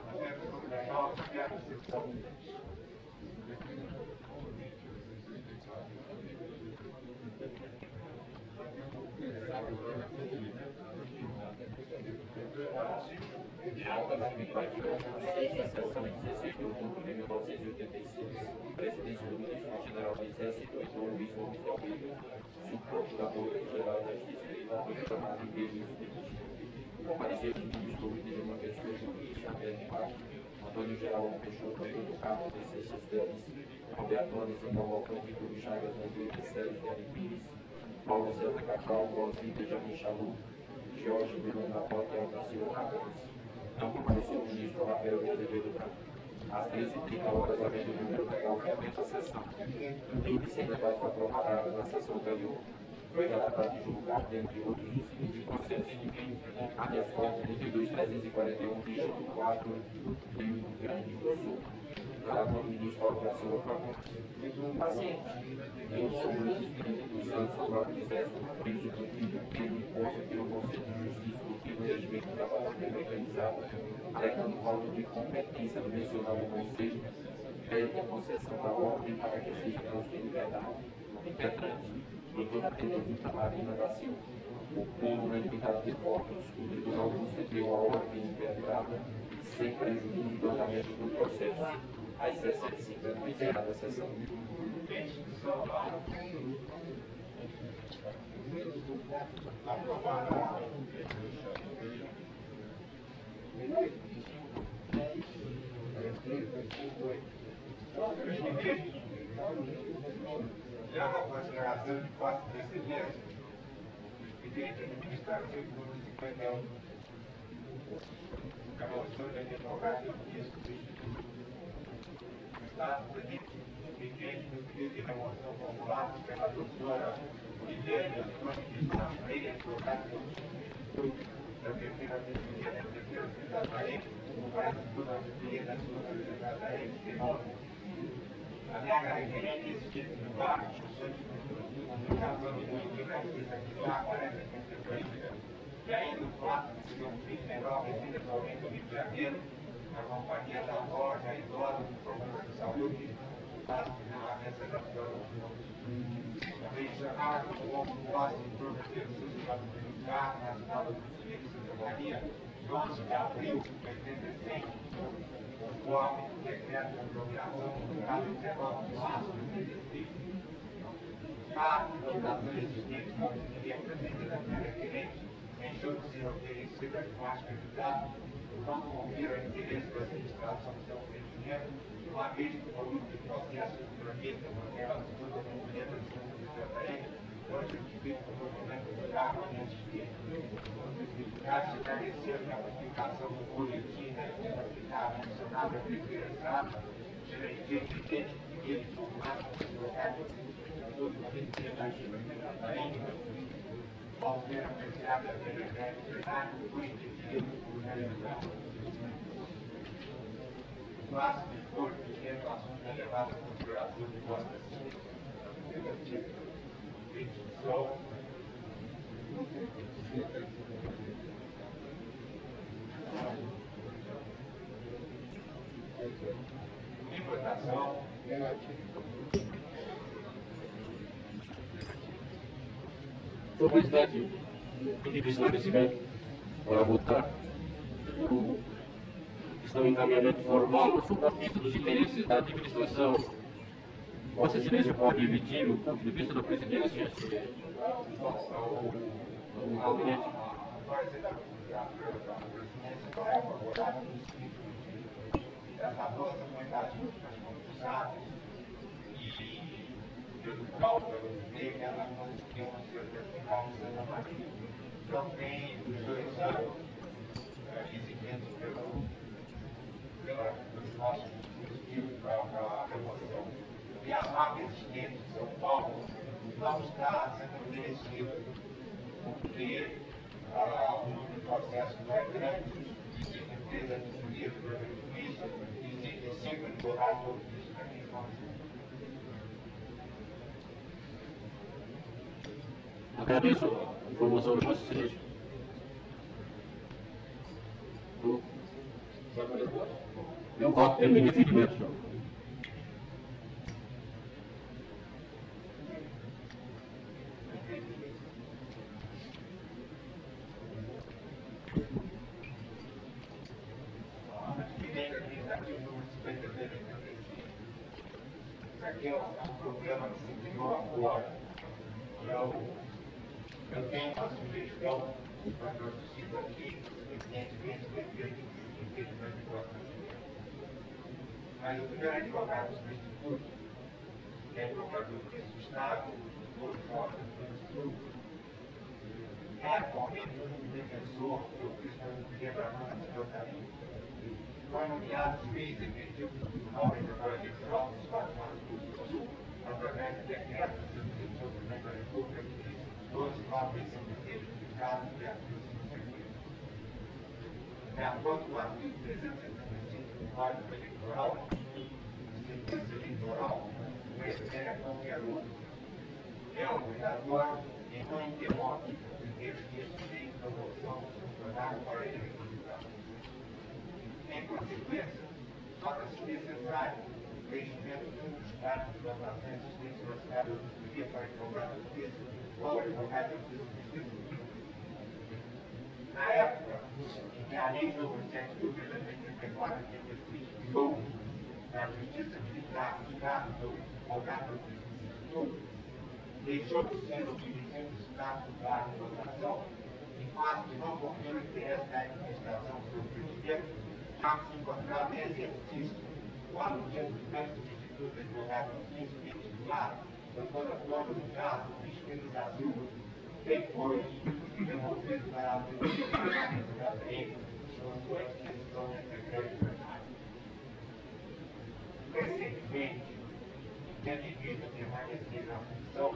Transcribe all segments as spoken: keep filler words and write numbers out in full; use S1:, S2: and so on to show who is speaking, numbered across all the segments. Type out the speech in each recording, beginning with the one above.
S1: De alta da Migração, seis da sessão dezesseis de outubro de mil novecentos e oitenta e seis, presidente do Ministro-General do Exército, Heitor Luiz Gomes de Almeida, subprocurador-geral da Justiça Eleitoral, chamado Imperialismo Político. Compareceu os ministros Luiz de uma pessoa jurídica, André Marques, Antônio Geraldo Peixoto, Pedro Carlos de Seixas Teles, Roberto Anderson Cavalcante, Túlio Chagas Monteiro, Sérgio Dani Pires, Paulo César Cacau, Rosi Benjamin Chalu, Jorge Bruno da Porta e Altacio Cabelos. Não compareceu o ministro Rafael de Azevedo Branco. Às treze e trinta horas, havendo o número legal que aumenta a sessão. Tudo sem debate para prorrogar na sessão anterior. Foi dada para divulgar, dentre outros, o seguinte processo: habeas corpus trinta e dois mil trezentos e quarenta e um, dígito quatro, Rio Grande do Sul. Relator ministro Alberto Silva Fagundes. Paciente. Eu sou Luiz Felipe dos Santos, próprio exército, preso cumprido pelo imposto pelo Conselho de Justiça do Tribunal de Regimento do Trabalho Mecanizado, alegando falta de competência do mencionado Conselho, pede a concessão da ordem para que seja transferida liberdade. Impetrante, doutora Benedita Marina da Silva. O povo não implicado de votos, o Tribunal concedeu a ordem impetrada, sem prejuízo do andamento do processo. Às dezessete e cinquenta, encerrada a sessão.
S2: Já na consideração de quatro precedentes, evidente administrativo número cinquenta e um, a moção de advogado do ministro do Instituto Estado vigente no pedido de remoção popular pela doutora Guilherme Antônio de Sá Freire, advogado da terceira Defensoria da Terceira Cidade da Bahia, para a segunda Defensoria da Segunda Cidade da Bahia, a minha referente esse tipo de parte, o caso do que vai ser aqui lá, quarenta consequências, e aí no fato de ser um filho menor, residencialmente no Rio de Janeiro, na companhia da loja idosa do programa de saúde, para a restauração. Mencionar o homem quase todo o Jesus militar na cidade do Rio de Santa Maria, onze de abril de oitenta e seis, conforme o decreto de apropriação do caso dezenove de março de oitenta e seis. A votação existente não seria pretendida pela requerente, em jogo de oferecer as mais candidatas, não convir ao interesse da administração do seu conhecimento, uma vez que o volume de processo que tramita naquela segunda movimento da segunda lei, hoje o distrito do movimento do carro e antes caso esclarecer que a publicação do boletim da aplicada mencionada na primeira etapa será evidente que ele formato colocado todo o requisito da lei, ao ser apreciada pela realidade do indivíduo por realidade. Mas, depois de ter o assunto elevado ao procurador de vossa assistência, petição, em votação,
S3: Senhor presidente, pedir esclarecimento para votar o questão de encaminhamento formal sobre a pista dos interesses da administração. Vossa Excelência pode emitir o ponto de vista da presidência o gabinete.
S2: Essa nossa comunicação das conquistas e pelo cálculo de que ela não tem uma certificação da Maria. Também os dois anos exigidos pelo pelos nossos dispositivos para a remoção. E a marca existente de São Paulo não está sendo oferecido porque o número de processos é grande, existe empresa de livro para isso, existe cinco advogados disso para quem faz.
S3: Agradeço a informação de Vossa Excelência. Eu voto em indeferimento, senhor.
S2: Aqui é um programa que se criou agora. Eu, eu tenho uma sugestão para que eu cito aqui, evidentemente, depende do entendimento de votação. Mas o primeiro advogado do Instituto, que é procurador do Estado, por fora do Sul, é atualmente um defensor do quebramento do caminho. Foi nomeado juiz efetivo do Tribunal Eleitoral do Estado do Mato Sul, através de decreto do Presidente da República, doze mil novecentos e seis, publicado no dia quinze de fevereiro. De acordo com o artigo trezentos e setenta e cinco do Código Eleitoral, o serviço eleitoral não excede a qualquer outro. É obrigatório e não interrompe o exercício de promoção funcionário para a eleição. Em consequência, torna-se necessário o preenchimento de um dos casos de votação existentes na cidade do dia para advogado do justiça ou advogado do justiça. Na época em que a Lei número sete mil trezentos e trinta e quatro de oitenta e seis criou na Justiça Militar dos casos do advogado do Instituto, deixou de ser o dirigente do Estado da votação, em face de não conter o interesse da administração do presidente, já que se encontrava em exercício quando o presidente do Instituto de Advogados do titular, doutor Antônio Ricardo Crispino da Silva, depois de devolvido para a Administração da Lei, com sua inscrição de secretário primário. Recentemente, tendo vindo permanecer na função,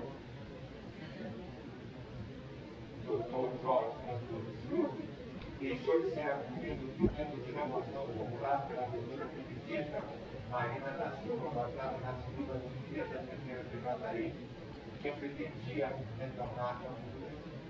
S2: doutor Jorge Antônio Silva deixou de ser acolhido do Centro de Renovação Popular pela doutora Benedita Marina da Silva, votada na segunda dia da primeira de Janeiro, que pretendia retornar à cultura.